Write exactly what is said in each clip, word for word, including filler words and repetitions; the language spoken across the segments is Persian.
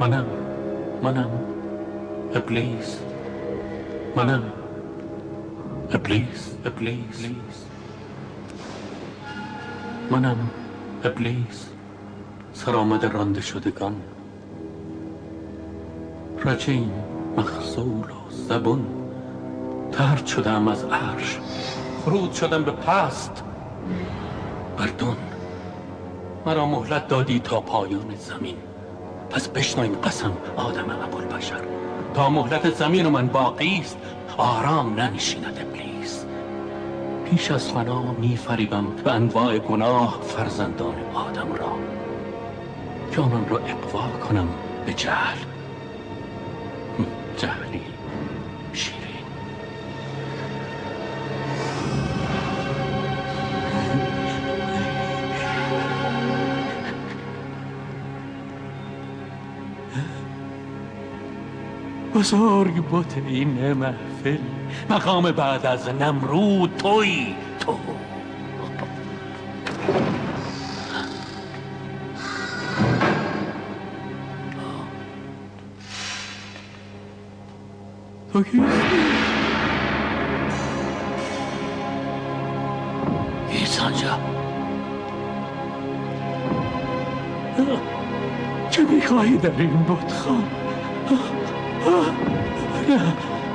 منم منم ابلیس، منم ابلیس ابلیس منم ابلیس، سرآمد رانده شدگان، رجیم مخذول و زبون. طرد شدم از عرش، فرود شدم به پست بردون. مرا مهلت دادی تا پایان زمین، پس بشنو این قسم آدم ابوالبشر. تا مهلت زمین و من باقی است، آرام ننشیند ابلیس. پیش از فنا می فریبم به انواع گناه فرزندان آدم را، که آنان را اغوا کنم به جهل. جهلی شیرین. بزرگ بوت این محفل، مقام بعد از نمرود تویی تو. تو کیستی؟ ایسانجا چه میخواهی در این بتخان؟ نه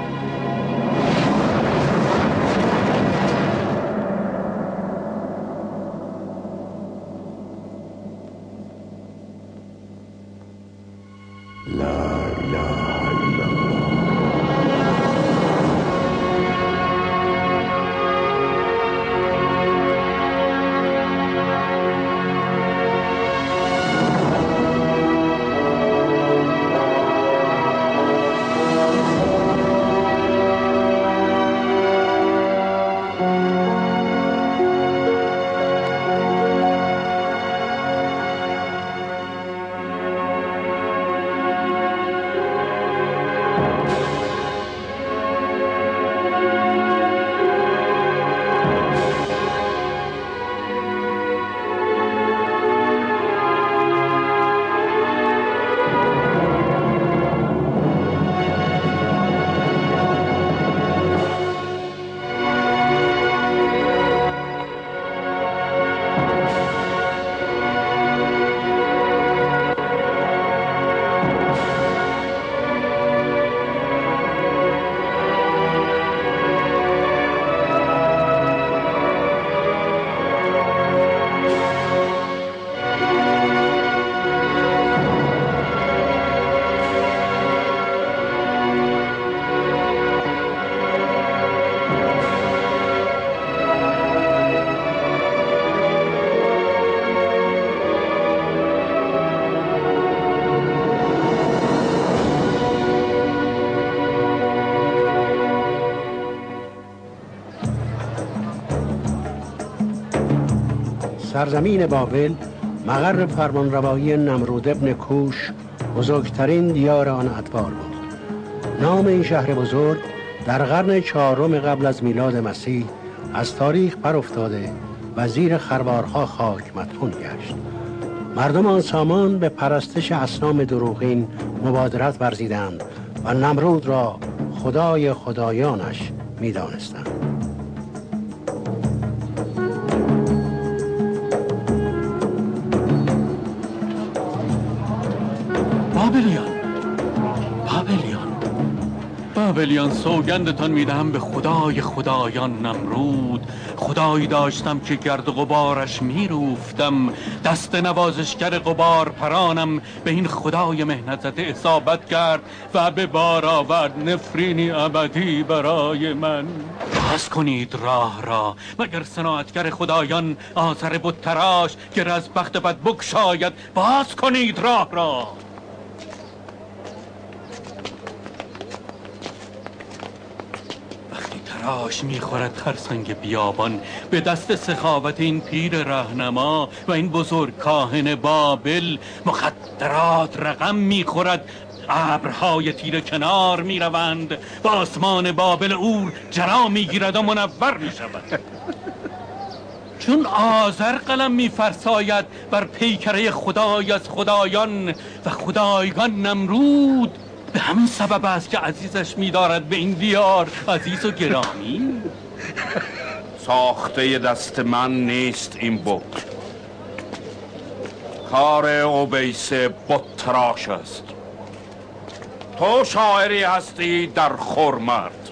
سرزمین بابل مقر فرمانروایی نمرود ابن کوش، بزرگترین دیار آن ادوار بود. نام این شهر بزرگ در قرن چهارم قبل از میلاد مسیح از تاریخ بر افتاده و زیر خروارها خاک مدفون گشت. مردم آن سامان به پرستش اصنام دروغین مبادرت ورزیدند و نمرود را خدای خدایانش می‌دانستند. بابلیان بابلیان بابلیان سوگندتان میدهم به خدای خدایان نمرود. خدایی داشتم که گرد غبارش میروفتم، دست نوازشگر غبار پرانم به این خدای مهنت زده اصابت کرد و به بار آورد نفرینی ابدی برای من. باز کنید راه را، مگر صناعتگر خدایان آثر بت تراش گر از بخت بد بگشاید. باز کنید راه را. تراش میخورد خرسنگ بیابان به دست سخاوت این پیر راهنما و این بزرگ کاهن بابل. مخدرات رقم میخورد، ابرهای تیره کنار میروند و آسمان بابل اور جرا میگیرد و منور میشود. چون آذر قلم میفرساید بر پیکره خدای از خدایان و خدایگان نمرود، به همین سبب است که عزیزش می‌دارد به این دیار عزیز و گرامی. ساخته دست من نیست این بت، کار اویس بت تراش است. تو شاعری هستی در خرمرد،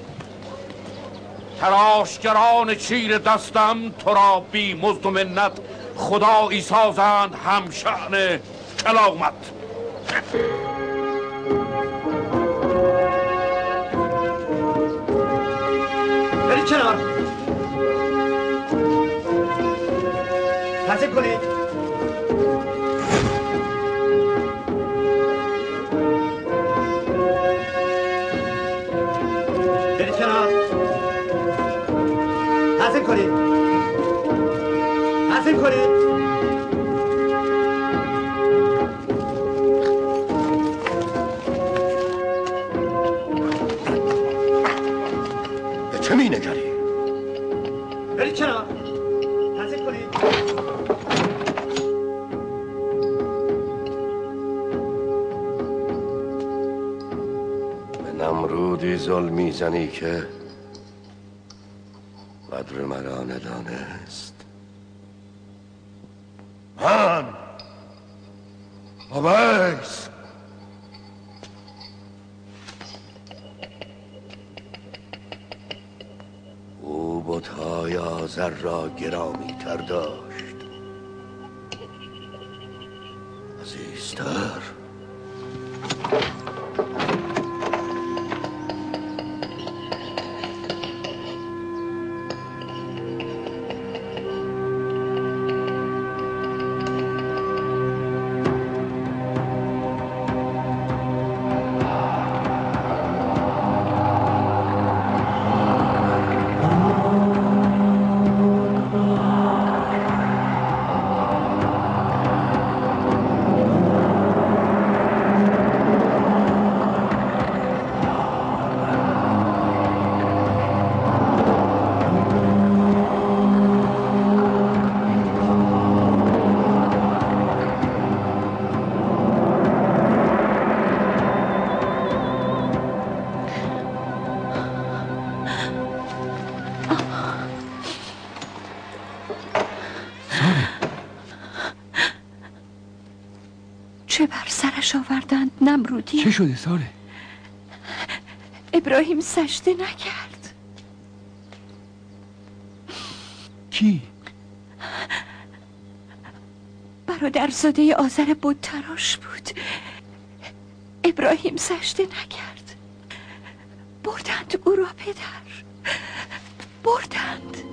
تراشگران چیر دستم تو را بی مزد و منت خدایی سازند هم شأن کلامت. برید کنار، ترتیب کنید. برید کنار، ترتیب کنید، ترتیب کنید. به چه می نگری؟ برید کنار، ترتیب کنید. به نمرودی ظلم میزنی که قدر مرا ندانست. من اویس او بت‌های آذر را گرامی تر داشت، عزیزتر. چه بر سرش آوردند نمرودی؟ چه شده ساره؟ ابراهیم سجده نکرد. کی؟ برادرزاده آذر بت تراش بود. ابراهیم سجده نکرد. بردند او را پدر، بردند.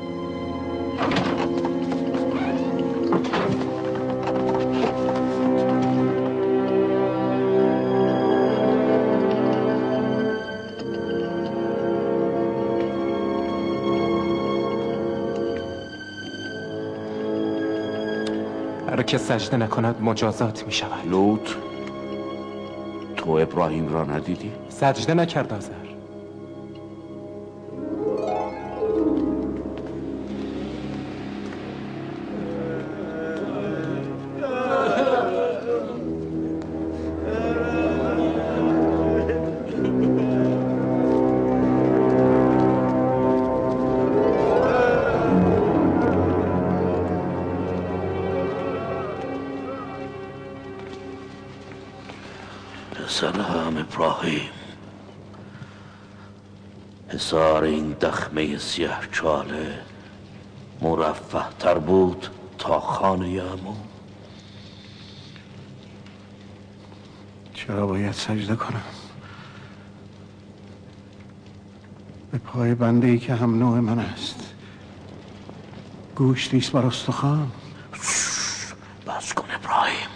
هر که سجده نکند مجازات می شود. لوط، تو ابراهیم را ندیدی؟ سجده نکرد آذر. سلام ابراهیم، حصار این دخمه سیه چاله مرفه تر بود تا خانه عمو. چرا باید سجده کنم به پای بنده ای که هم نوع من است؟ گوشتیست بر استخوان. بس کن ابراهیم،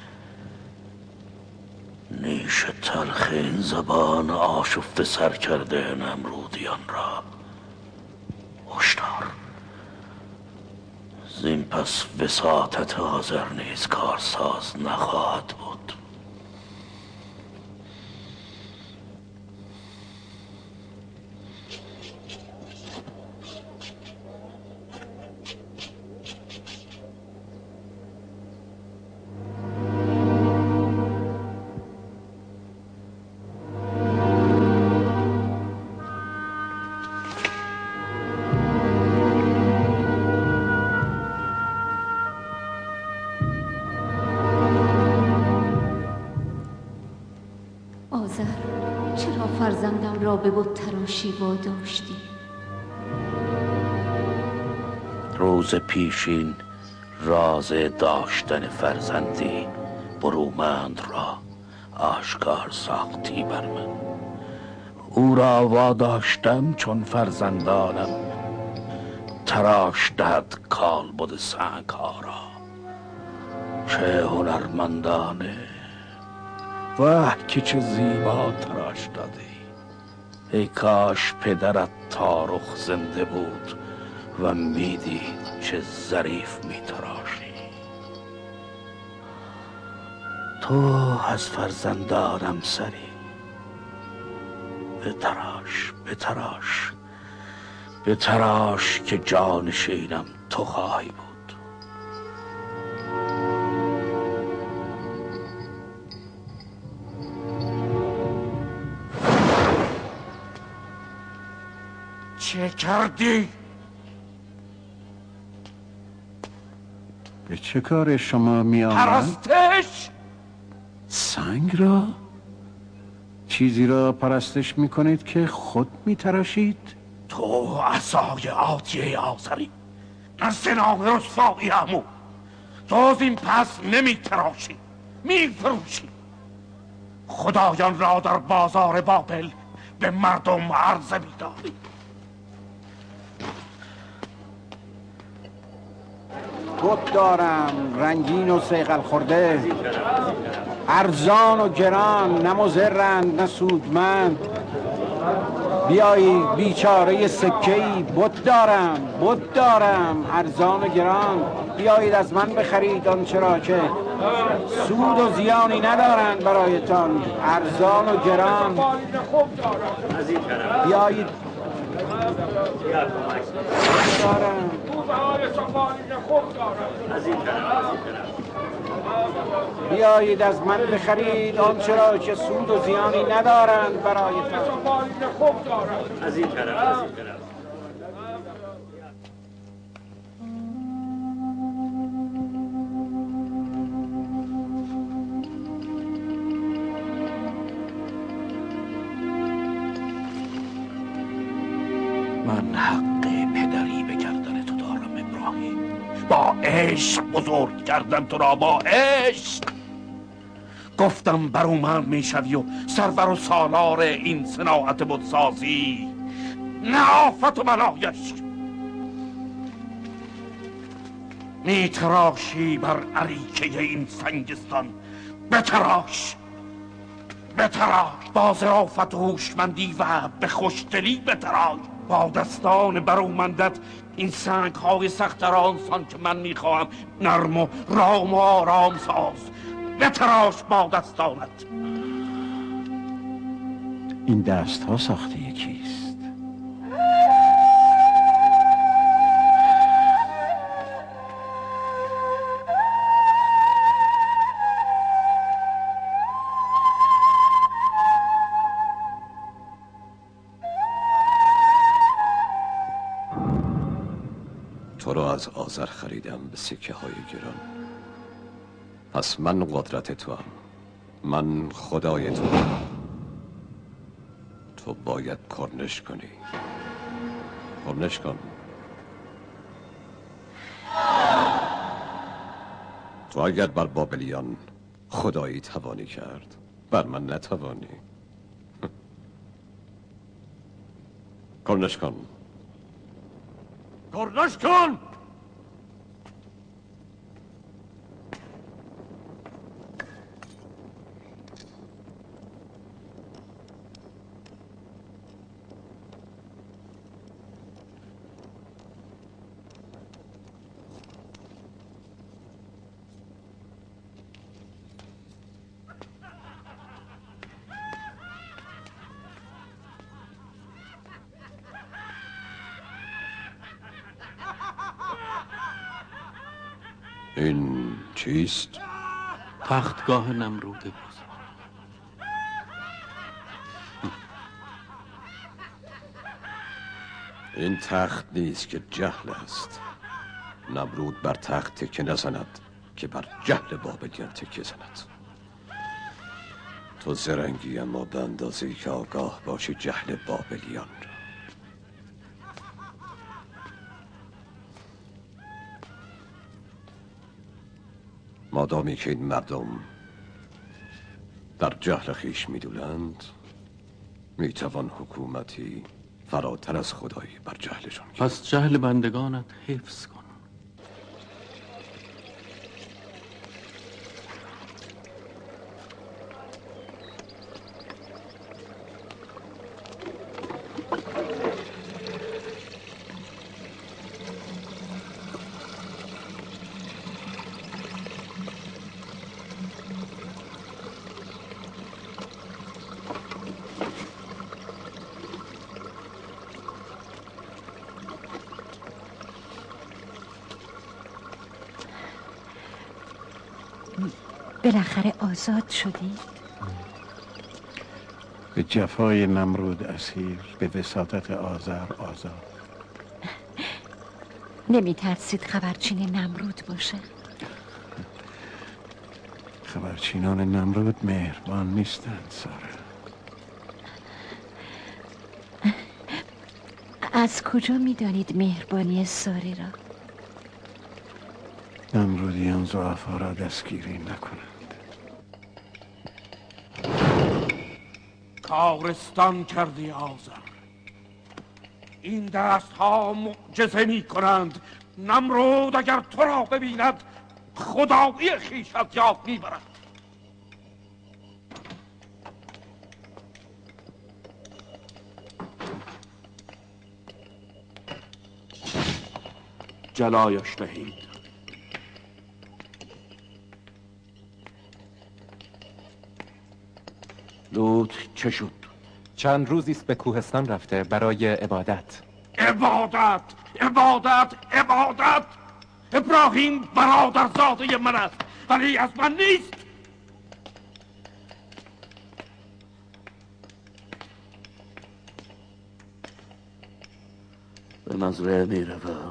نیش تلخ این زبان آشفته سر کرده نمرودیان را هشدار. زین پس وساطت آذر نیز کارساز نخواهد بود. فرزندم را به بت تراشی واداشتی. روز پیشین راز داشتن فرزندی برومند را آشکار ساختی بر من. او را واداشتم چون فرزندانم تراش دهد کالبد سنگ ها را. چه هنرمندانه، واه که چه زیبا تراش دادی. ای کاش پدرت تارخ زنده بود و میدید چه ظریف میتراشی. تو از فرزندانم سری بتراش بتراش بتراش که جانشینم تو خواهی بود. چه کردی؟ به چه کار شما می آمد؟ پرستش؟ سنگ را؟ چیزی را پرستش می کنید که خود می تراشید؟ تو عصای آتیه آزری، از زنان رسوایی عمو. تو از این پس نمی تراشی، می فروشی. خدایان را در بازار بابل به مردم عرضه می داری. بت دارم رنگین و صیقل خورده، ارزان و گران، نه مضرند نه سودمند. بیایی بیچاره سکه‌ای، بت دارم بت دارم ارزان و گران. بیایید از من بخرید آنچه را که سود و زیانی ندارند برایتان، ارزان و گران. بیایید دارم بیایید از من بخرید آنچه را که سود و زیانی ندارند برایتان. از این طرف از این طرف. من حق پدری به گردن تو دارم ابراهیم. با عشق بزرگ کردم تو را، با عشق. گفتم برومند میشوی و سرور و سالار این صناعت بتسازی، نه آفت و بلایش. میتراشی بر اریکه این سنگستان، بتراش بتراش با ظرافت و هوشمندی و به خوشدلی بتراش. با دستان برومندت این سنگ های سخت را آنسان که من میخواهم نرم و رام و آرام ساز. بتراش با دستانت. این دست ها ساخته کیست؟ تو را از آذر خریدم به سکه های گران. پس من قدرت تو هم، من خدای تو هم. تو باید کرنش کنی. کرنش کن. تو اگر بر بابلیان خدایی توانی کرد، بر من نتوانی. کرنش کن. کرنش کن. این چیست؟ تختگاه نمرود بزرگ. این تخت نیست که جهل است. نمرود بر تخت تکه نزند که بر جهل بابلیان تکه زند. تو زرنگی اما به اندازه‌ای که آگاه باشی جهل بابلیان را. مادامی که این مردم در جهل خیش میدونند میتوان حکومتی فراتر از خدایی بر جهلشان کرد. پس جهل بندگانت حفظ کن. بالاخره آزاد شدید؟ به جفای نمرود اسیر، به وساطت آذر آزاد. نمی ترسید خبرچین نمرود باشه؟ خبرچینان نمرود مهربان نیستند ساره. از کجا می دانید مهربانی ساری را؟ نمرودیان ضعفا را دستگیری نکنند. کارستان کردی آذر. این دست ها معجزه می کنند. نمرود اگر تو را ببیند خدایی خویش از یاد می برد. جلایش دهید. لوط چه شد؟ چند روزی است به کوهستان رفته برای عبادت. عبادت عبادت عبادت. ابراهیم برادرزاده من است ولی از من نیست. به مزرعه می روم.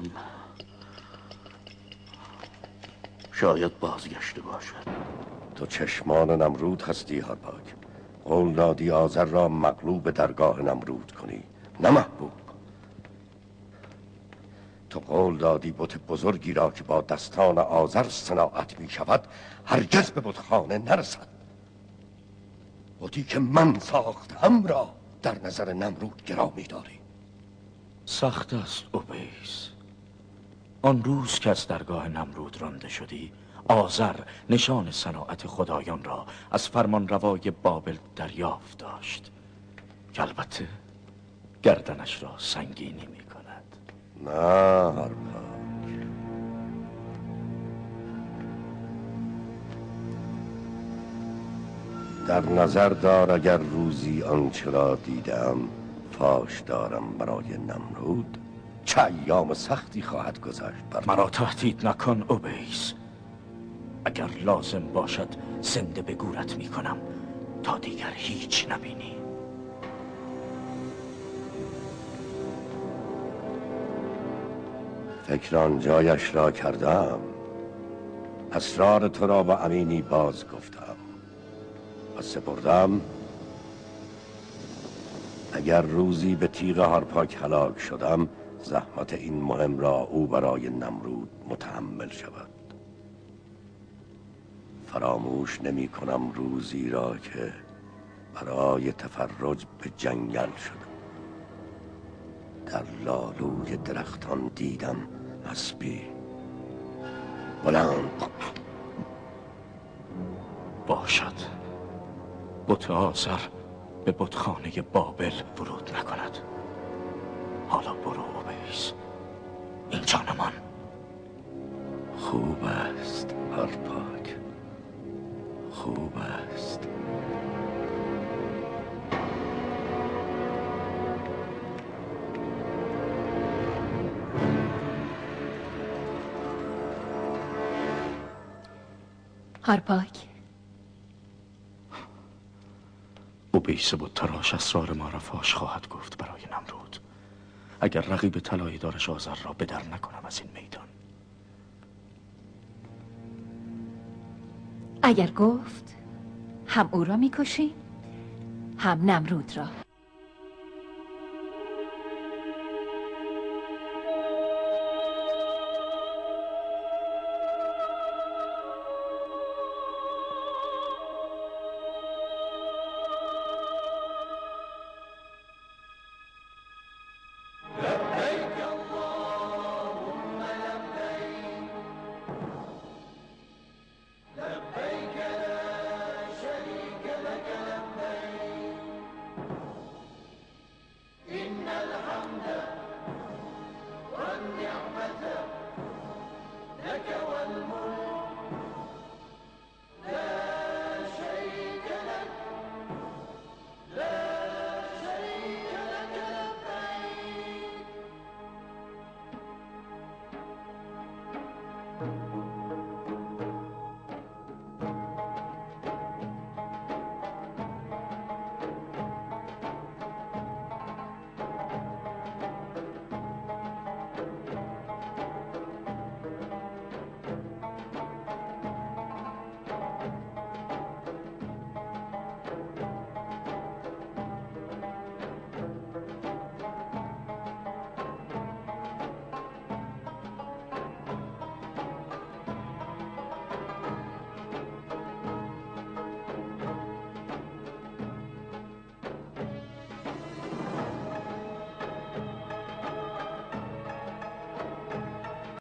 شاید بازگشته باشد. تو چشمان نمرود هستی هارپاک. قول دادی آذر را مغلوب درگاه نمرود کنی، نه محبوب. تو قول دادی بت بزرگی را که با دستان آذر صناعت می شود هرگز به بتخانه نرسد. بتی که من ساختم را در نظر نمرود گرامی داری. سخت است اویس. آن روز که از درگاه نمرود رانده شدی آذر نشان صناعت خدایان را از فرمان روای بابل دریافت داشت که البته گردنش را سنگینی می کند. نه هارپاک، در نظر دار اگر روزی آنچه را دیدم فاش دارم برای نمرود چه ایام سختی خواهد گذشت بر مرا تهدید نکن اویس. اگر لازم باشد زنده به گورت می کنم تا دیگر هیچ نبینی. فکر آن جایش را کردم. اسرار تو را با امینی باز گفتم و سپردم. اگر روزی به تیغ هارپاک هلاک شدم زحمت این مهم را او برای نمرود متحمل شود. فراموش نمی کنم روزی را که برای تفرج به جنگل شدم. در لالوی درختان دیدم اسبی بلند. باشد بت آذر به بتخانه بابل ورود نکند. حالا برو اویس، اینجا نمان. خوب است هارپاک، خوب است. هارپاک، اویس بود تراش اسرار ما را فاش خواهد گفت برای نمرود اگر رقیب طلایه دارش آذر را بدر نکنم از این میدان. اگر گفت هم او را میکشی؟ هم نمرود را.